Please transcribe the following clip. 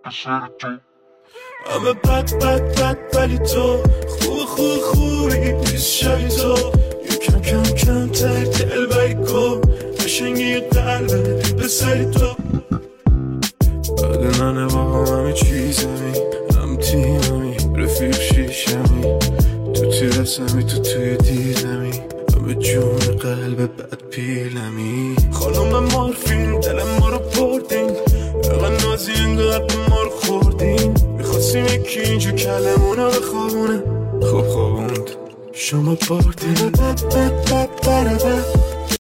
همه بد ولی تو خوبی نیست شبی تو یکم کم تر دل بری کن قشنگی قلبه پسری تو بعد منه بابا همه چیزمی هم تیممی رفیق شیشمی تو تیرسمی تو توی دیدمی همه جون قلب بد پیلمی خانم مارفین دل ما رو بردین اقل نازی این قلب ما رو خوردین میخواستیم یکی اینجا کلمونه بخوابونه خب خوابوند شما بردین